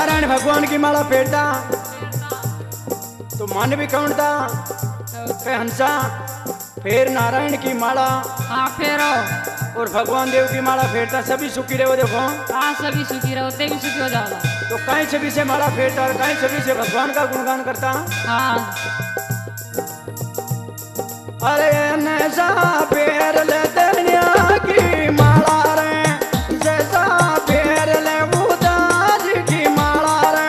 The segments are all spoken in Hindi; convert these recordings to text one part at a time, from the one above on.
नारायण भगवान की माला फेरता तो मन भी कौन था हंसा फिर नारायण की माला हाँ फेरो और भगवान देव की माला फेरता सभी सुखी रहो। देखो हाँ सभी सुखी रहो ते भी सुखी हो जाओ। तो कहीं सभी से माला फेरता और कहीं सभी से भगवान का गुणगान करता। हाँ अरे नैसा फेर ले दुनिया की माला रे जैसा फेर ले उदास की माला रे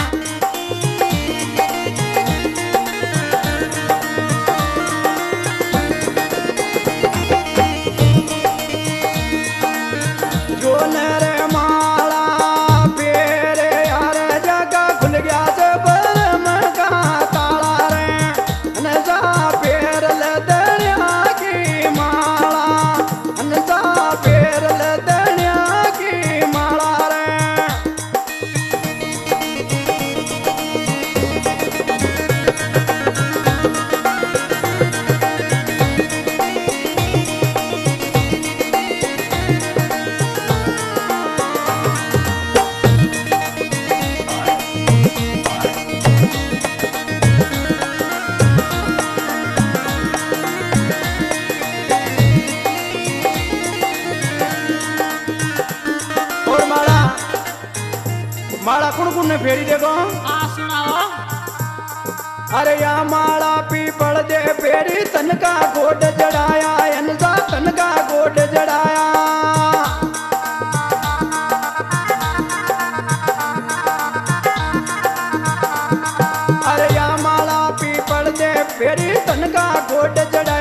जो नरे माला फेरे हर जगह खुल गया से बरम का ताला रे नैसा फेर ले दुनिया की माला नैसा फेर ले दुनिया की माला रे और माला माला कुण कुण ने फेरी देखो। हाँ सुनाओ। अरे या माला पीपल दे फेरी तन का गोड जड़ाया अनसा तन का गोड जड़ाया अरे या माला पीपल दे फेरी तन का गोड जड़ाया